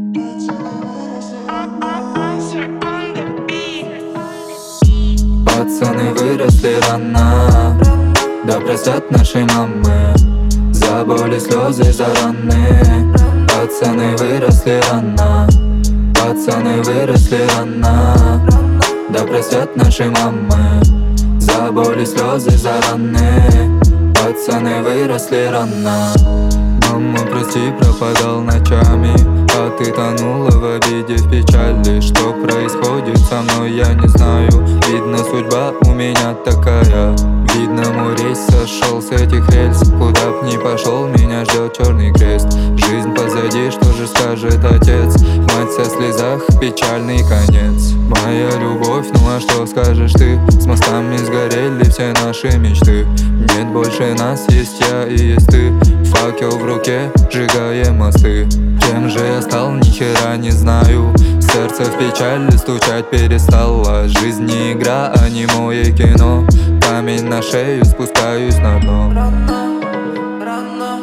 Пацаны выросли рано, да простят наши мамы за боли, слезы, за раны. Пацаны выросли рано, пацаны выросли рано, да простят наши мамы за боли, слезы, за раны. Пацаны выросли рано. Мама, прости, пропадал ночами, а ты тонула в обиде, в печали. Что происходит со мной, я не знаю. Видно, судьба у меня такая. Видно, мой рейс сошел с этих рельс. Куда б ни пошел, меня ждет черный крест. Жизнь позади, что же скажет отец? Мать вся в слезах, печальный конец. Моя любовь, ну а что скажешь ты? С мостами сгорели все наши мечты. Нет больше нас, есть я и есть ты. Факел в руке, сжигаем мосты. Кем же я стал, ни хера не знаю. Сердце в печали стучать перестало. Жизнь не игра, а не мое кино. Камень на шею, спускаюсь на дно. Рано, рано,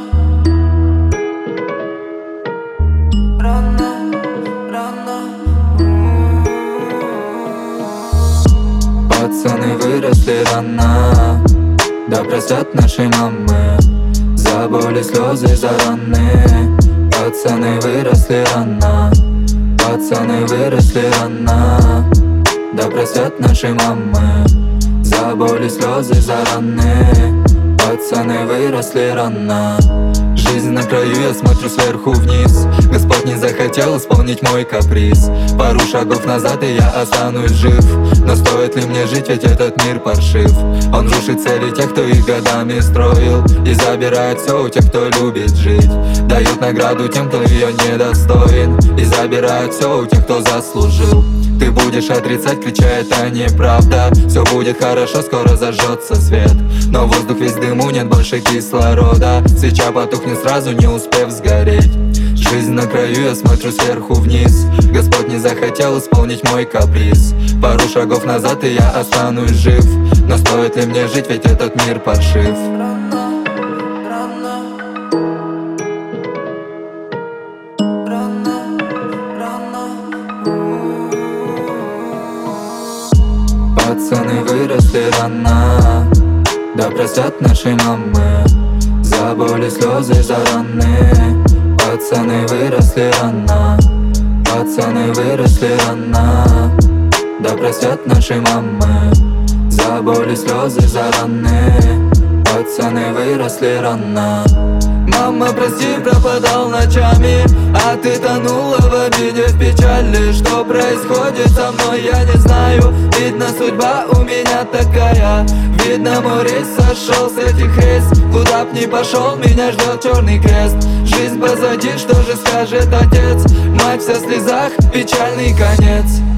рано, рано. Пацаны выросли рано, да простят наши мамы за боли, слезы, за раны. Пацаны выросли рано, пацаны выросли рано, да простят наши мамы за боли, слезы, за раны. Пацаны выросли рано. Жизнь на краю, я смотрю сверху вниз. Господь не захотел исполнить мой каприз. Пару шагов назад и я останусь жив. Но стоит ли мне жить, ведь этот мир паршив. Он рушит цели тех, кто их годами строил, и забирает все у тех, кто любит жить. Дают награду тем, кто ее недостоин, и забирает все у тех, кто заслужил. Ты будешь отрицать, крича, это неправда. Все будет хорошо, скоро зажжется свет. Но воздух весь в дыму, нет больше кислорода. Свеча потухнет сразу, не успев сгореть. Жизнь на краю, я смотрю сверху вниз. Господь не захотел исполнить мой каприз. Пару шагов назад и я останусь жив. Но стоит ли мне жить, ведь этот мир паршив. Рано, рано, рано, рано. Пацаны выросли рано, да простят наши мамы за боли, слезы, за раны. Пацаны выросли рано, пацаны выросли рано, да простят наши мамы за боли, слезы, за раны. Пацаны выросли рано. Мама, прости, пропадал ночами, а ты тонула в обиде, в печали. Что происходит со мной, я не знаю. Видно, судьба у меня такая. Видно, мой рейс сошел с этих рейс. Куда б ни пошел, меня ждет черный крест. Жизнь позади, что же скажет отец? Мать вся в слезах, печальный конец.